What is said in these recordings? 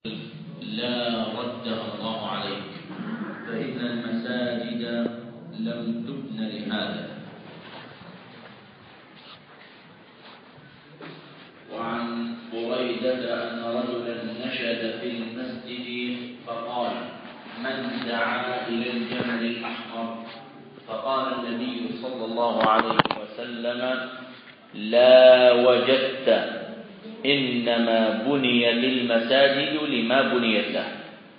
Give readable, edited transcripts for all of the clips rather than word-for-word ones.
لا ردها الله عليك، فإن المساجد لم تبن لهذا. وعن بريدة أن رجلا نشد في المسجد فقال: من دعا إلى الجمل الأحمر؟ فقال النبي صلى الله عليه وسلم: لا وجدت، إنما بنيت المساجد لما بنيت له.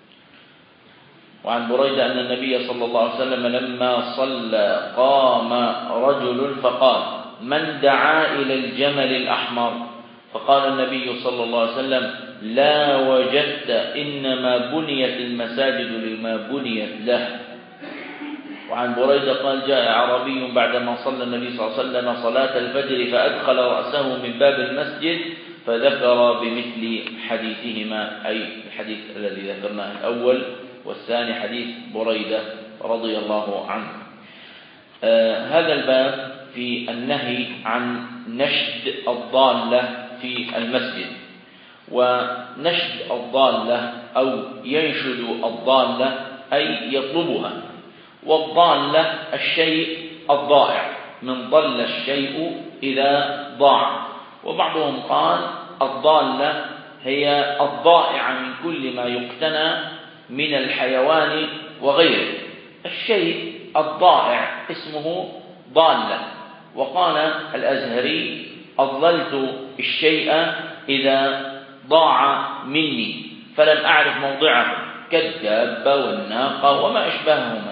وعن بريدة أن النبي صلى الله عليه وسلم لما صلى قام رجل فقال: من دعا إلى الجمل الأحمر؟ فقال النبي صلى الله عليه وسلم: لا وجدت، إنما بنيت المساجد لما بنيت له. وعن بريدة قال: جاء أعرابي بعدما صلى النبي صلى الله عليه وسلم صلاة الفجر فأدخل رأسه من باب المسجد فذكر بمثل حديثهما، أي الحديث الذي ذكرناه الأول والثاني حديث بريدة رضي الله عنه. هذا الباب في النهي عن نشد الضالة في المسجد. ونشد الضالة أو ينشد الضالة أي يطلبها، والضالة الشيء الضائع، من ضل الشيء إذا ضاع. وبعضهم قال الضالة هي الضائعة من كل ما يقتنى من الحيوان وغيره. الشيء الضائع اسمه ضالة. وقال الأزهري: أضللت الشيء إذا ضاع مني فلم أعرف موضعه، كالدابة والناقة وما أشبههما.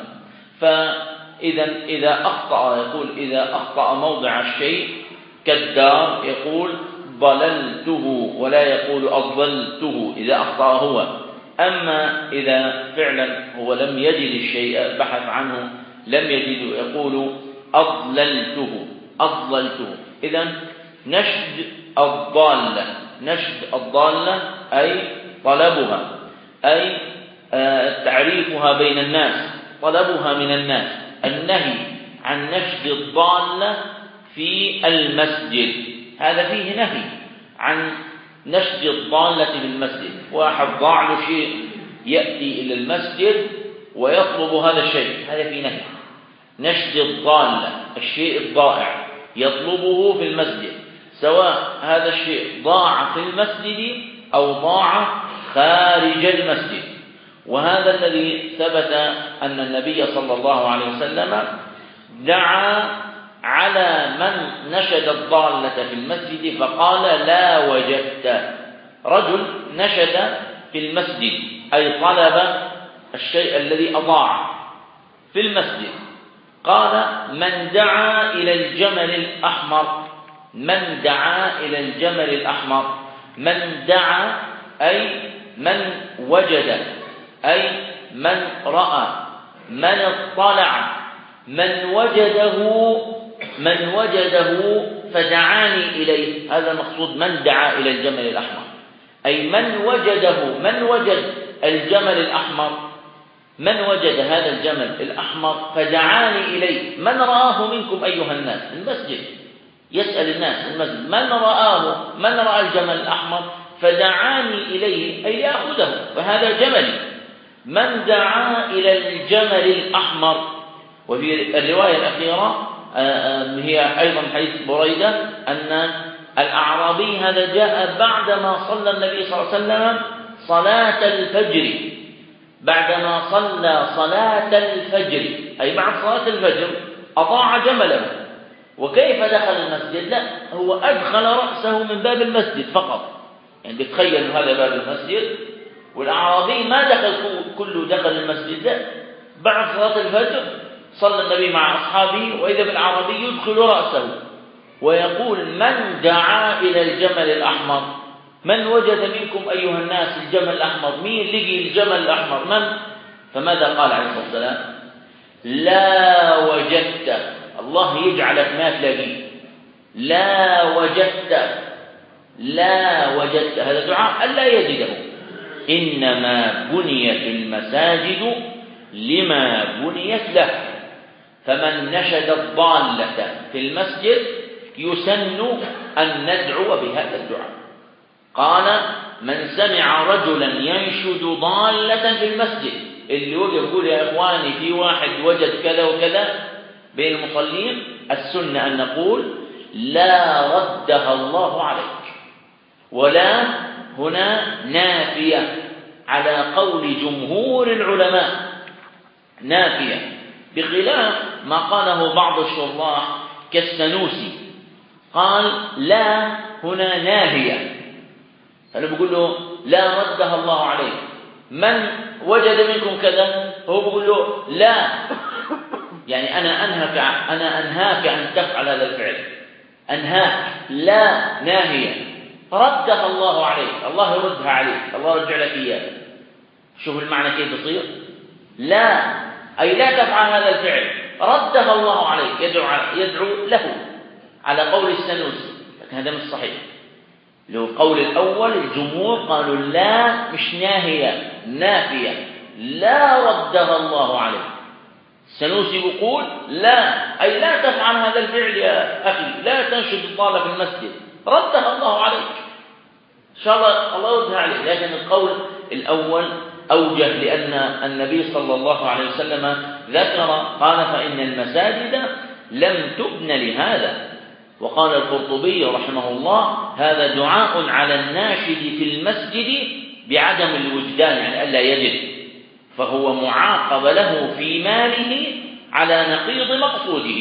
فإذا أخطأ يقول إذا أخطأ موضع الشيء كالدار يقول ضللته، ولا يقول أضللته إذا أخطأ هو. أما إذا فعلا هو لم يجد الشيء، بحث عنه لم يجده، يقول أضللته. إذن نشد الضالة، نشد الضالة أي طلبها، أي تعريفها بين الناس، طلبها من الناس. النهي عن نشد الضالة في المسجد، هذا فيه نهي عن نشد الضالة في المسجد. واحد ضاع له شيء يأتي إلى المسجد ويطلب هذا الشيء، هذا فيه نهي. نشد الضالة الشيء الضائع يطلبه في المسجد، سواء هذا الشيء ضاع في المسجد أو ضاع خارج المسجد. وهذا الذي ثبت أن النبي صلى الله عليه وسلم دعا على من نشد الضالة في المسجد فقال: لا وجدت. رجل نشد في المسجد أي طلب الشيء الذي أضاع في المسجد. قال: من دعا إلى الجمل الأحمر. من دعا إلى الجمل الأحمر. من دعا أي من وجد، أي من رأى، من اطلع، من وجده فدعاني إليه. هذا المقصود من دعا إلى الجمل الأحمر، أي من وجده، من وجد الجمل الأحمر، من وجد هذا الجمل الأحمر فدعاني إليه. من رآه منكم أيها الناس؟ المسجد يسأل الناس المسجد: من رآه؟ من رأى الجمل الأحمر فدعاني إليه، أي يأخذه، فهذا جملي. من دعا إلى الجمل الأحمر. وفي الرواية الأخيرة هي أيضا حديث بريدة أن الأعرابي هذا جاء بعدما صلى النبي صلى الله عليه وسلم صلاة الفجر، بعدما صلى صلاة الفجر أي بعد صلاة الفجر أضاع جمله. وكيف دخل المسجد؟ لا، هو أدخل رأسه من باب المسجد فقط. يعني بتخيل هذا باب المسجد والأعرابي ما دخل المسجد. لا، بعد صلاة الفجر صلى النبي مع أصحابه وإذا بالأعرابي يدخل رأسه ويقول: من دعا إلى الجمل الأحمر. من وجد منكم أيها الناس الجمل الأحمر؟ مين لقي الجمل الأحمر؟ من؟ فماذا قال عليه الصلاة والسلام؟ لا وجدت. الله يجعلك ما تلاقيه. لا وجدت، لا وجدت، هذا دعاء ألا يجده. إنما بنيت المساجد لما بنيت له. فمن نشد الضالة في المسجد يسن أن ندعو بهذا الدعاء. قال: من سمع رجلا ينشد ضالة في المسجد، اللي وقف يقول يا إخواني في واحد وجد كذا وكذا بين المصلين، السنة أن نقول لا ردها الله عليك، ولا هنا نافية على قول جمهور العلماء، نافية، بخلاف ما قاله بعض الشراح كالسنوسي، قال لا هنا ناهية. فأنا بقول له لا ردها الله عليك، من وجد منكم كذا، هو بقول له لا، يعني أنا أنهاك أن تفعل هذا الفعل، أنهاك، لا ناهية، ردها الله عليك، الله يردها عليك، الله يرجع لك إياه. شوف المعنى كيف يصير، لا أي لا تفعل هذا الفعل، ردها الله عليك، يدعو له على قول السنوسي، لكن هذا مش صحيح. لو القول الأول الجمهور قالوا لا مش ناهية، نافية، لا ردها الله عليك. السنوسي يقول لا أي لا تفعل هذا الفعل يا أخي، لا تنشد الضالة في المسجد، ردها الله عليك، إن شاء الله يردها عليك. لكن القول الأول أوجه، لأن النبي صلى الله عليه وسلم ذكر قال فإن المساجد لم تبن لهذا. وقال القرطبي رحمه الله هذا دعاء على الناشد في المسجد بعدم الوجدان، يعني ألا يجد، فهو معاقب له في ماله على نقيض مقصوده،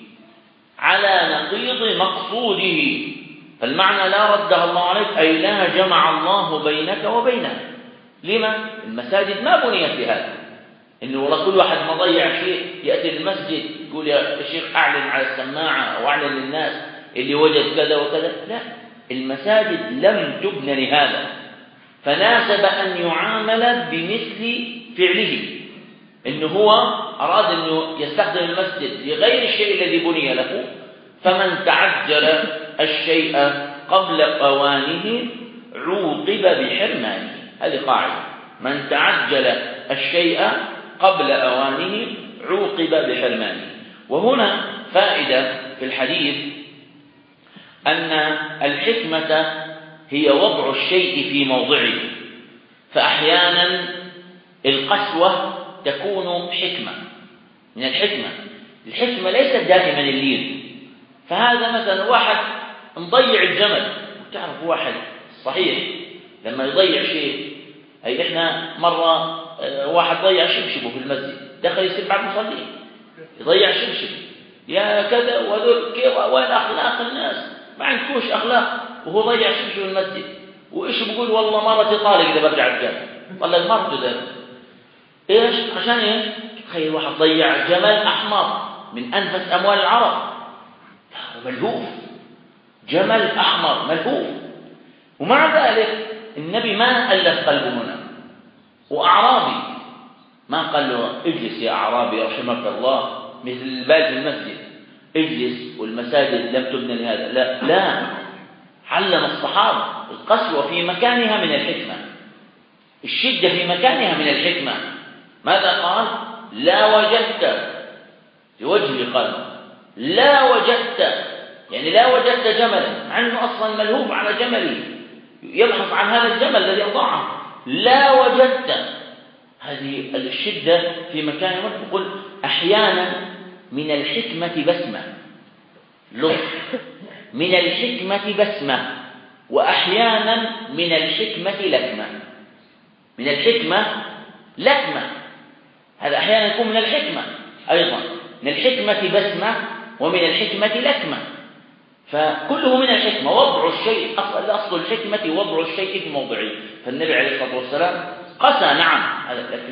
على نقيض مقصوده. فالمعنى لا ردها الله عليك أي لا جمع الله بينك وبينه. لما؟ المساجد ما بنيت لهذا، إنه والله كل واحد ما ضيع شيء يأتي المسجد يقول يا شيخ أعلن على السماعة أو أعلن للناس اللي وجد كذا وكذا، لا، المساجد لم تبن لهذا، فناسب أن يعامل بمثل فعله، إنه هو أراد أنه يستخدم المسجد لغير الشيء الذي بني له، فمن تعجل الشيء قبل أوانه عوقب بحرمانه. هذه قاعدة، من تعجل الشيء قبل أوانه عوقب بحرمانه. وهنا فائدة في الحديث أن الحكمة هي وضع الشيء في موضعه، فأحيانا القسوة تكون حكمة من الحكمة. الحكمة ليست دائما اللين، فهذا مثلا واحد مضيع الجمل، تعرف واحد صحيح لما يضيع شيء، أي إحنا مرة واحد ضيع شبشبه في المسجد، دخل يسب على المصلين، يضيع شبشب يا كذا، وهذول كيف وين أخلاق الناس؟ ما عندكوش أخلاق، وهو ضيع شبشب في المسجد، وإيش بقول والله مرتي طالق إذا برجع الجمل، والله مرته ده إيش عشان إيش؟ تخيل واحد ضيع جمل أحمر من أنفس أموال العرب، ملهوف، جمل أحمر ملهوف، ومع ذلك النبي ما ألف قلبه هنا. وأعرابي ما قال له اجلس يا أعرابي رحمك الله مثل البال في المسجد، اجلس والمساجد لم تبنى لهذا، لا، علم الصحابة القسوة في مكانها من الحكمة، الشدة في مكانها من الحكمة. ماذا قال؟ لا وجدت، لوجه قال لا وجدت، يعني لا وجدت جملا، مع أنه أصلا ملهوف على جمله يبحث عن هذا الجمل الذي أضاعه، لا وجدت. هذه الشدة في مكان يقول أحيانا من الحكمة بسمة، لطف، من الحكمة بسمة، وأحيانا من الحكمة لكمة، من الحكمة لكمة، هذا أحيانا يكون من الحكمة أيضا، من الحكمة بسمة ومن الحكمة لكمة، فكله من الحكمة، وضع الشيء، أصل الحكمة وضع الشيء في موضعه. فالنبي عليه الصلاة والسلام قسى نعم، لكن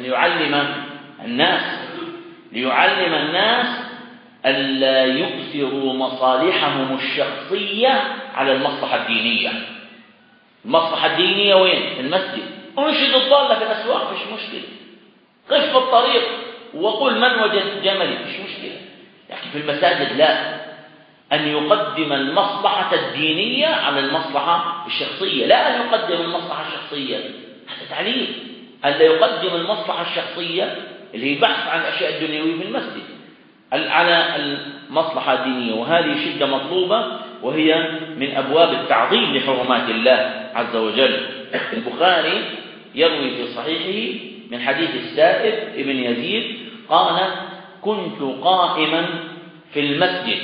ليعلم الناس ألا يؤثروا مصالحهم الشخصية على المصلحة الدينية. المصلحة الدينية وين؟ في المسجد. انشد الضالة في الأسواق مش مشكلة، قف في الطريق وقل من وجد جملي مش مشكلة، لكن في المساجد لا، أن يقدم المصلحة الدينية على المصلحة الشخصية، لا أن يقدم المصلحة الشخصية، هذا تعليم، ألا يقدم المصلحة الشخصية اللي هي بحث عن الأشياء الدنيوية في المسجد على المصلحة الدينية. وهذه شدة مطلوبة، وهي من أبواب التعظيم لحرمات الله عز وجل. البخاري يروي في صحيحه من حديث السائب ابن يزيد قال: كنت قائما في المسجد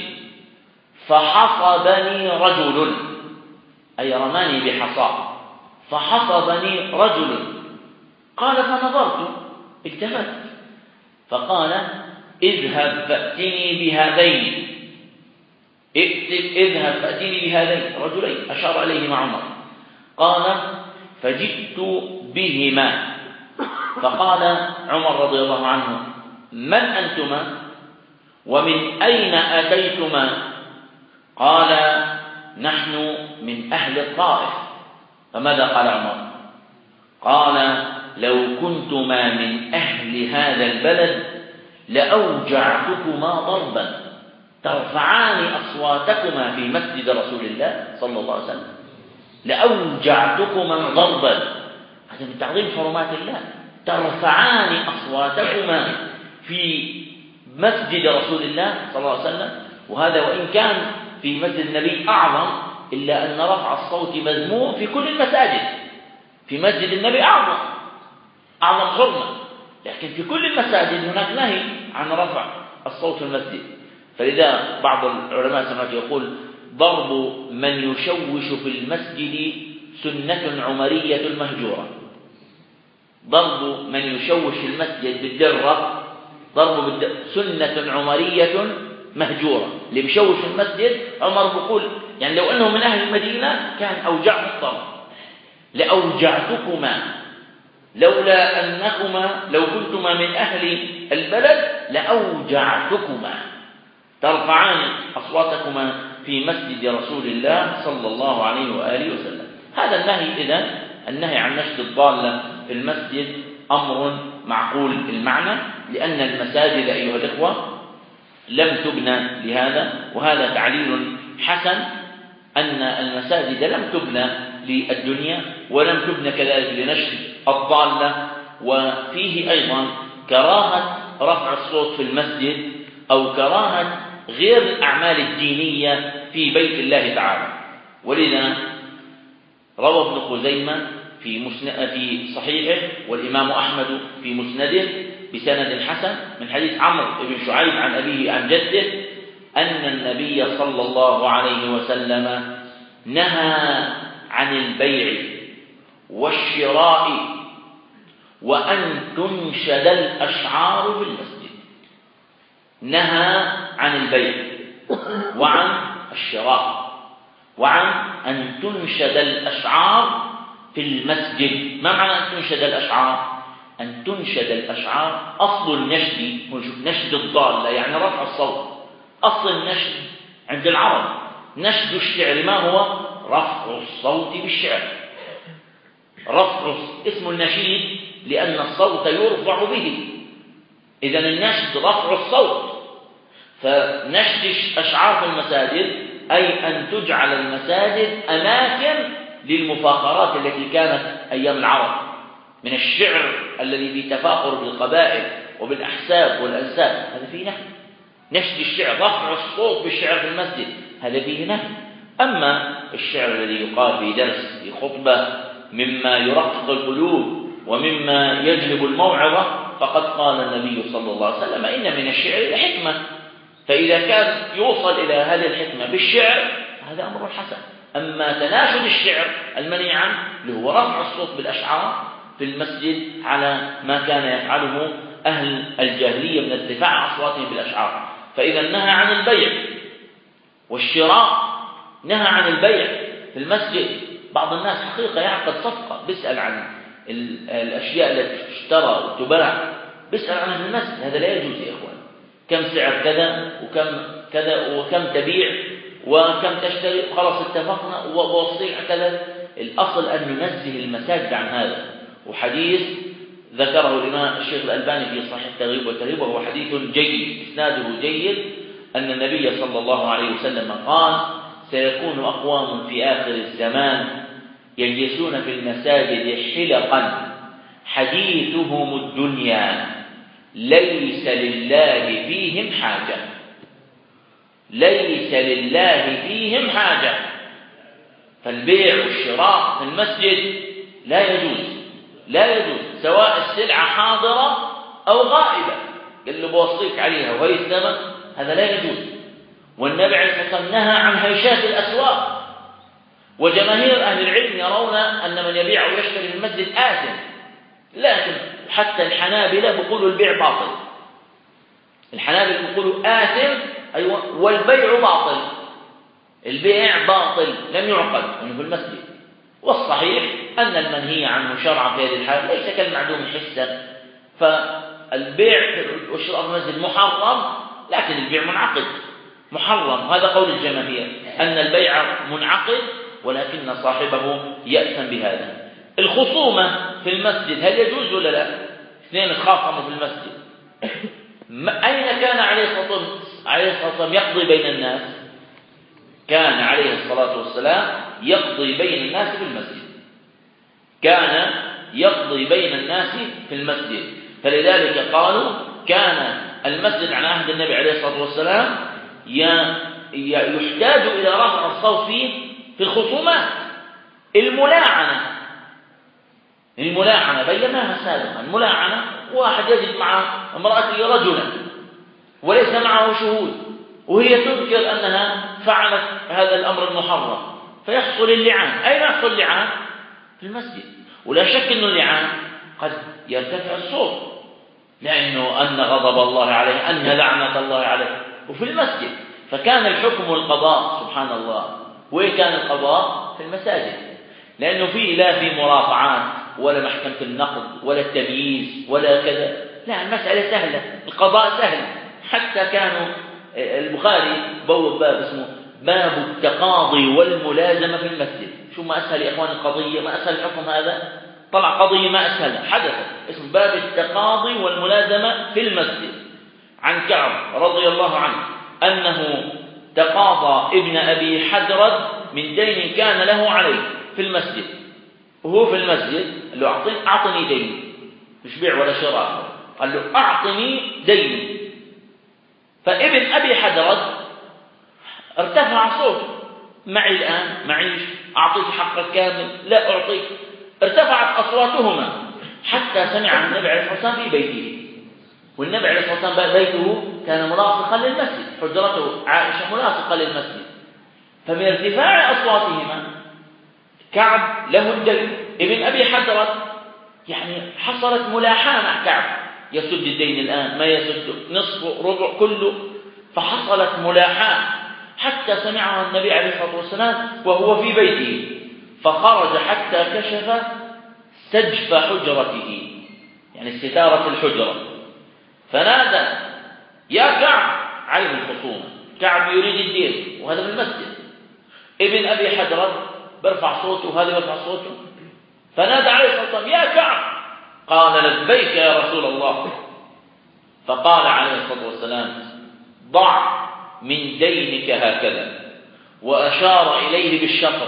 فحصبني رجل، أي رماني بحصى، فحصبني رجل. قال: فنظرت، التفت، فقال: اذهب فأتني بهذين، اذهب فأتني بهذين رجلين، أشار إليهما عمر. قال: فجئت بهما، فقال عمر رضي الله عنه: من أنتما ومن أين أتيتما؟ قال: نحن من أهل الطائف. فماذا قال عمر؟ قال: لو كنتما من أهل هذا البلد لأوجعتكما ضربا ترفعان أصواتكما في مسجد رسول الله صلى الله عليه وسلم، لأوجعتكما ضربا، هذا من تعظيم حرمات الله، ترفعان أصواتكما في مسجد رسول الله صلى الله عليه وسلم. وهذا وإن كان في مسجد النبي أعظم، إلا أن رفع الصوت مذموم في كل المساجد. في مسجد النبي أعظم حرمة، لكن في كل المساجد هناك نهي عن رفع الصوت في المسجد. فلذا بعض العلماء سمعت يقول: ضرب من يشوش في المسجد سنة عمرية مهجورة. ضرب من يشوش في المسجد بالدرة سنة عمرية مهجورة. اللي بيشوش في المسجد عمر بيقول يعني لو أنه من أهل المدينة كان أوجعه الضرب، لأوجعتكما، لولا أنكما لو كنتما من أهل البلد لأوجعتكما، ترفعان أصواتكما في مسجد رسول الله صلى الله عليه وآله وسلم. هذا النهي إذن النهي عن نشد الضالة في المسجد أمر معقول المعنى، لأن المساجد أيها الإخوة لم تبنى لهذا، وهذا تعليل حسن أن المساجد لم تبنى للدنيا ولم تبنى كذلك لنشد الضالة. وفيه أيضا كراهة رفع الصوت في المسجد أو كراهة غير الأعمال الدينية في بيت الله تعالى. ولذا روى ابن خزيمة في صحيحه والإمام أحمد في مسنده بسند حسن من حديث عمرو بن شعيب عن أبيه عن جده أن النبي صلى الله عليه وسلم نهى عن البيع والشراء وأن تنشد الأشعار في المسجد. نهى عن البيع وعن الشراء وعن أن تنشد الأشعار في المسجد. ما معنى أن تنشد الأشعار؟ أن تنشد الأشعار أصل النشد نشد الضالة يعني رفع الصوت. أصل النشد عند العرب نشد الشعر ما هو؟ رفع الصوت بالشعر. اسم النشيد لأن الصوت يرفع به، إذن النشد رفع الصوت. فنشد الأشعار في المساجد أي أن تجعل المساجد أماكن للمفاخرات التي كانت أيام العرب من الشعر الذي فيه تفاخر بالقبائل وبالأحساب والأنساب، هذا فيه نهي. نشد الشعر رفع الصوت بالشعر في المسجد هذا فيه نهي. أما الشعر الذي يقال في درس في خطبة مما يرقق القلوب ومما يجلب الموعظة فقد قال النبي صلى الله عليه وسلم إن من الشعر لحكمة، فإذا كان يوصل إلى هذه الحكمة بالشعر هذا أمر حسن. أما تناشد الشعر المنهي عنه اللي هو رفع الصوت بالأشعار في المسجد على ما كان يفعله أهل الجاهلية من ارتفاع أصواتهم بالأشعار. فإذا نهى عن البيع والشراء، نهى عن البيع في المسجد. بعض الناس حقيقة يعقد صفقة بيسأل عن الأشياء التي تشترى وتباع، بيسأل عنها في المسجد، هذا لا يجوز يا إخوان. كم سعر كذا وكم كذا وكم تبيع وكم تشتري، خلاص اتفقنا ووصيع كذا. الأصل أن ننزه المساجد عن هذا. وحديث ذكره الإمام الشيخ الألباني في صحيح الترغيب والترهيب وهو حديث جيد إسناده جيد أن النبي صلى الله عليه وسلم قال: سيكون أقوام في آخر الزمان يجلسون في المساجد حلقا حديثهم الدنيا ليس لله فيهم حاجة. ليس لله فيهم حاجة. فالبيع والشراء في المسجد لا يجوز سواء السلعة حاضرة أو غائبة، قال له بوصيك عليها وهي الثمن، هذا لا يجوز. والنبي عليه الصلاة والسلام نهى عن هيشات الأسواق، وجماهير أهل العلم يرون أن من يبيع أو يشتري في المسجد آثم، لكن حتى الحنابلة بيقولوا البيع باطل. الحنابلة بيقولوا آثم أيوة والبيع باطل، البيع باطل لم يعقد في المسجد. والصحيح أن المنهي عنه شرعا في هذه الحال ليس كالمعدوم حسا، فالبيع والشراء في المسجد محرم، لكن البيع منعقد محرم. هذا قول الجماهير أن البيع منعقد ولكن صاحبه يأثم بهذا. الخصومة في المسجد هل يجوز ولا لا؟ اثنين تخاصموا في المسجد، أين كان عليه الصلاة والسلام يقضي بين الناس؟ كان عليه الصلاة والسلام يقضي بين الناس في المسجد، كان يقضي بين الناس في المسجد. فلذلك قالوا كان المسجد على عهد النبي عليه الصلاة والسلام يحتاج إلى رفع الصوت فيه في الخصومات. الملاعنة بيناها سابقا. الملاعنة واحد يجد مع امرأته رجلا وليس معه شهود، وهي تذكر أنها فعلت هذا الأمر المحرم، فيحصل اللعان. أين يحصل اللعان؟ في المسجد. ولا شك أن اللعان قد يرتفع الصوت، لأنه أن غضب الله عليه، أن لعنة الله عليه، وفي المسجد. فكان الحكم القضاء سبحان الله. وين كان القضاء؟ في المساجد، لأنه فيه لا في مرافعات ولا محكمة النقض ولا التمييز ولا كذا، لا، المسألة سهلة، القضاء سهل. حتى كانوا البخاري بوب باب اسمه باب التقاضي والملازمة في المسجد. شو ما أسهل يا إخوان القضية، ما أسهل الحكم هذا، طلع قضية ما أسهل حدثت، اسم باب التقاضي والملازمة في المسجد. عن كعب رضي الله عنه أنه تقاضى ابن أبي حدرد من دين كان له عليه في المسجد، وهو في المسجد قال له أعطني دين، مش بيع ولا شراء، قال له أعطني دين. فابن أبي حدرد ارتفع صوته، معي الآن، معيش، أعطيك حقك كامل، لا أعطيك. ارتفعت أصواتهما حتى سمع النبي عليه الصلاة والسلام في بيته، والنبي عليه الصلاة والسلام بيته كان ملاصقا للمسجد، حجرته عائشة ملاصقة للمسجد. فمن ارتفاع أصواتهما كعب له الدين، ابن أبي حدرد يعني حصلت ملاحاة مع كعب، يسد الدين الآن ما يسد، نصف ربع كله، فحصلت ملاحاة حتى سمعها النبي عليه الصلاة والسلام وهو في بيته، فخرج حتى كشف سجف حجرته، يعني ستارة الحجرة، فنادى يا كعب، عين الخصومة، كعب يريد الدين وهذا في المسجد. ابن أبي حدرد برفع صوته وهذا برفع صوته، فنادى عليه الصلاة والسلام يا كعب، قال لبيك يا رسول الله. فقال عليه الصلاة والسلام ضع من دينك هكذا، وأشار إليه بالشطر،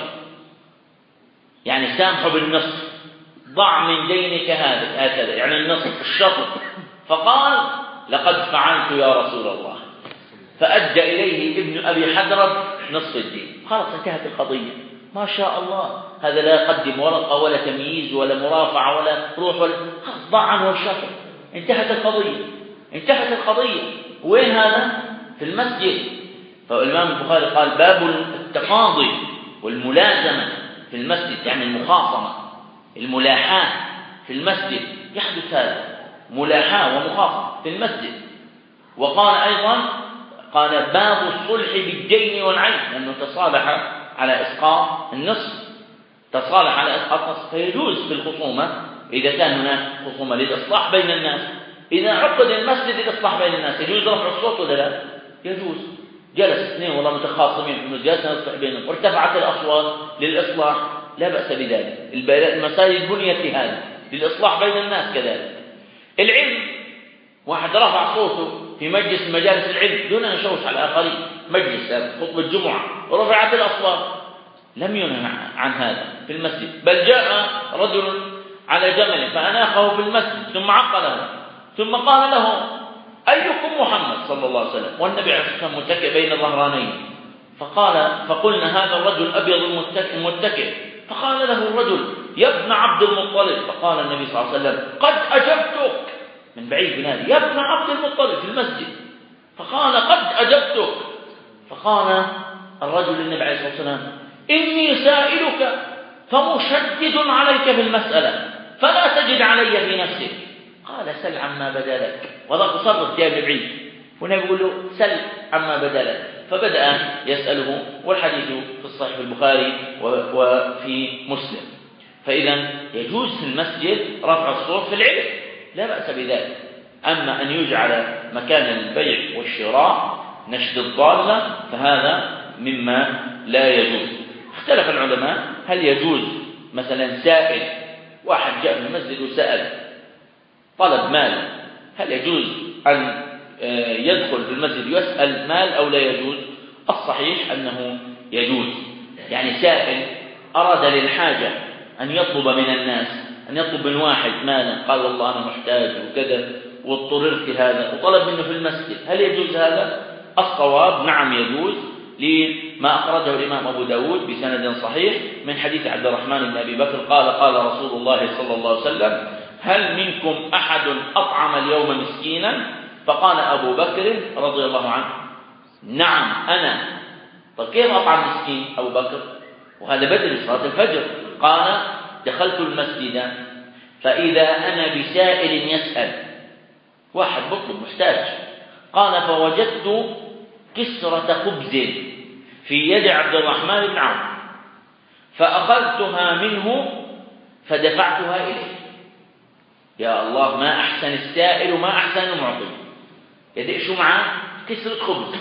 يعني سامحه بالنصف، ضع من دينك هكذا يعني النصف الشطر. فقال لقد فعلت يا رسول الله، فأدى إليه ابن أبي حدرد نصف الدين. خلاص انتهت القضية، ما شاء الله. هذا لا يقدم ورقة ولا تمييز ولا مرافعة ولا روح ولا ضع عنه الشطر، انتهت القضية. وين هذا؟ في المسجد. فالإمام البخاري قال باب التقاضي والملازمة في المسجد، يعني المخاصمة، الملاحاة في المسجد، يحدث هذا ملاحاة ومخاصمة في المسجد. وقال أيضا قال باب الصلح بالدين والعين، لأنه تصالح على إسقاط النصف، تصالح على إسقاط النصف، فيجوز في الخصومة إذا كان هناك خصومة للإصلاح بين الناس. إذا عقد المسجد للإصلاح بين الناس يجوز رفع الصوت ولا لا؟ يجوز. جلس اثنين والله متخاصمين في المسجد، جلسنا نصلح بينهم وارتفعت الأصوات للإصلاح، لا بأس بذلك. المساجد بنيت لهذا، للإصلاح بين الناس. كذلك العلم، واحد رفع صوته في مجلس مجالس العلم دون أن يشوش على الآخرين، مجلس خطبة جمعة ورفعت الأصوات، لم ينهى عن هذا في المسجد. بل جاء رجل على جمل فأناخه في المسجد ثم عقله، ثم قال له أيكم محمد صلى الله عليه وسلم، والنبي عليه الصلاة والسلام متكئ بين ظهرانيه. فقلنا هذا الرجل أبيض المتكئ. فقال له الرجل يا ابن عبد المطلب، فقال النبي صلى الله عليه وسلم قد أجبتك، من بعيد بنادي يا ابن عبد المطلب في المسجد، فقال قد أجبتك. فقال الرجل للنبي عليه الصلاة والسلام إني سائلك فمشدد عليك في المسألة فلا تجد علي في نفسك. قال سل عما بدا لك، وهذا تصرف جاي من بعيد، والنبي يقول له سل عما بدا لك، فبدأ يسأله، والحديث في الصحيح البخاري وفي مسلم. فإذا يجوز في المسجد رفع الصوت في العلم، لا بأس بذلك. أما أن يجعل مكان البيع والشراء نشد الضالة فهذا مما لا يجوز. اختلف العلماء هل يجوز مثلا سائل، واحد جاء في المسجد وسأل طلب مال، هل يجوز أن يدخل في المسجد يسأل مال أو لا يجوز؟ الصحيح أنه يجوز. يعني سائل أراد للحاجة أن يطلب من الناس، أن يطلب من واحد مالا، قال والله أنا محتاج وكذا واضطررت هذا، وطلب منه في المسجد، هل يجوز هذا؟ الصواب نعم يجوز، لما أخرجه الإمام أبو داود بسند صحيح من حديث عبد الرحمن بن أبي بكر قال قال رسول الله صلى الله عليه وسلم هل منكم أحد أطعم اليوم مسكينا؟ فقال أبو بكر رضي الله عنه نعم أنا. طيب كيف أطعم مسكين أبو بكر؟ وهذا بدري صلاة الفجر. قال دخلت المسجد فإذا أنا بسائل يسأل، واحد بطلب محتاج، قال فوجدت كسرة خبز في يد عبد الرحمن بن عوف فأخذتها منه فدفعتها إليه. يا الله ما أحسن السائل وما أحسن المعطي. يدئ شو معاه؟ كسرة خبز،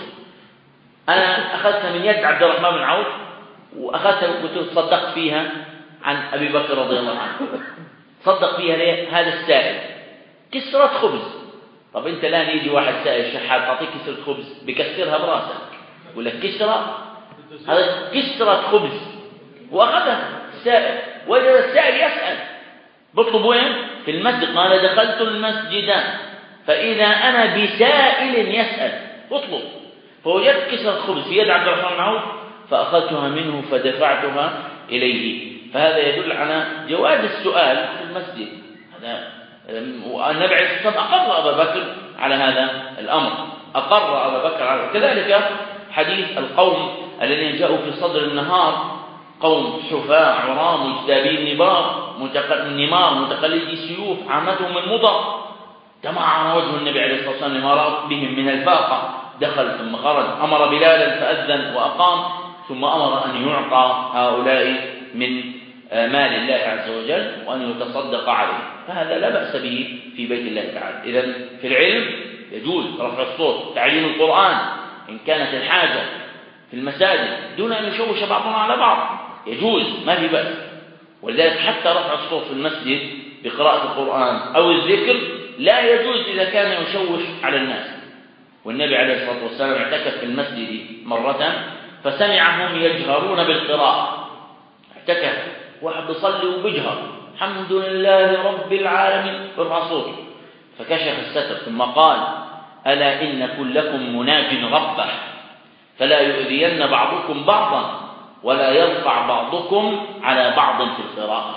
أنا أخذتها من يد عبد الرحمن بن عوف وأخذتها وتصدقت فيها عن أبي بكر رضي الله عنه، صدق فيها ليه؟ هذا السائل كسرة خبز. طب أنت الآن يجي واحد سائل شحات تعطيك كسرة خبز بكسرها براسك، يقول لك كسرة، هذا كسرة خبز، وأخذها السائل. وجد السائل يسأل بطلب وين؟ في المسجد. قال دخلت المسجد فإذا أنا بسائل يسأل اطلب، فوجدت كسرة خبز في يد عبد الرحمن بن عوف فأخذتها منه فدفعتها إليه. فهذا يدل على جواز السؤال في المسجد. هذا والنبي عليه الصلاة والسلام أقر أبا بكر على هذا الأمر، أقر أبا بكر على كذلك حديث القوم الذين جاءوا في صدر النهار، قوم حفاة عراة مجتابين نمار متقلدي السيوف عامتهم من مضر، تمعر وجه النبي عليه الصلاة والسلام لما رأى بهم من الفاقة، دخل ثم خرج، أمر بلالا فأذن وأقام، ثم أمر أن يعطى هؤلاء من مال الله عز وجل وأن يتصدق عليه. فهذا لا بأس به في بيت الله تعالى. إذن في العلم يجوز رفع الصوت، تعليم القرآن إن كانت الحاجة في المساجد دون أن يشوش بعضنا على بعض يجوز، ما في بأس. ولذلك حتى رفع الصوت في المسجد بقراءة القرآن أو الذكر لا يجوز إذا كان يشوش على الناس. والنبي عليه الصلاة والسلام اعتكف في المسجد مرة فسمعهم يجهرون بالقراءة، اعتكف واحد بيصلي وبيجهر الحمد لله رب العالمين بالرسول، فكشف الستر ثم قال ألا إن كلكم مناج ربه فلا يؤذين بعضكم بعضا ولا يرفع بعضكم على بعض في القراءة،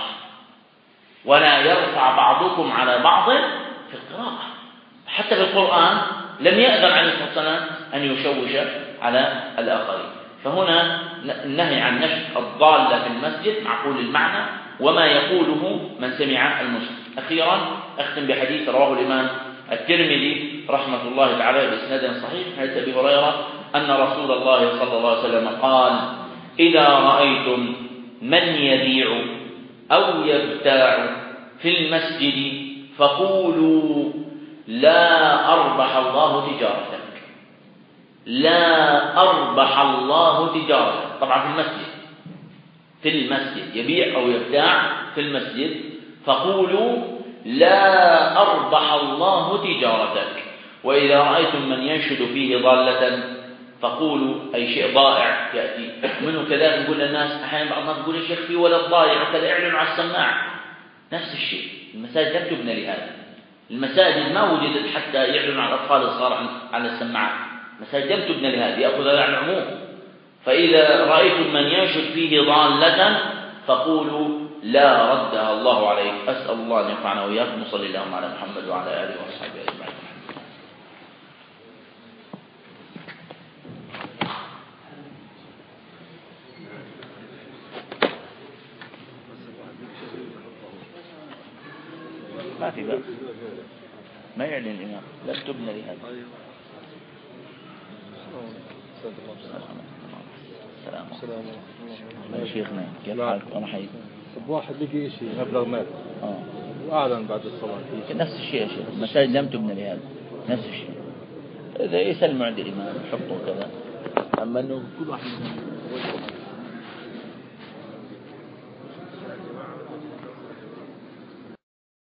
ولا يرفع بعضكم على بعض في القراءة. حتى في القرآن لم يأذن عليه الصلاة والسلام أن يشوش على الآخرين. فهنا النهي عن نشر الضالة في المسجد معقول المعنى وما يقوله من سمع المسلم. أخيرا أختم بحديث رواه الإمام الترمذي رحمة الله تعالى بإسناد صحيح حديث أبي هريرة أن رسول الله صلى الله عليه وسلم قال إذا رأيتم من يبيع أو يبتاع في المسجد فقولوا لا أربح الله تجارتك، لا أربح الله تجارتك. طبعا في المسجد يبيع أو يبتاع في المسجد، فقولوا لا أربح الله تجارتك. وإذا رأيتم من ينشد فيه ضالة فقولوا أي شيء ضائع يأتي منه كذلك. نقول للناس أحيانا بعض الناس يقول الشيخ في ولد ضائع وكذا اعلنوا على السماعة، نفس الشيء. المساجد لم تبنى لهذا، المساجد ما وجدت حتى يعلنوا على الأطفال الصغار على السماعات، المساجد لم تبنى لهذا، يأخذ على العموم. فإذا رأيتم من ينشد فيه ضالة فقولوا لا ردها الله عليك. أسأل الله أن ينفعنا وإياكم. وصلى اللهم على محمد وعلى آله وصحبه أجمعين. ما في بأس، ما يعلن الإمام، لا تبنى لهذا. السلام عليكم شيخنا، كيف حالك؟ أنا حيك. واحد لقي شيء مبلغ مال وأعلن بعد الصلاة نفس الشيء يا شيخ، المساجد لم تبنى لهذا، نفس الشيء. إذا يسلم عند الإمام يحطوا كذا، أما أنه كل واحد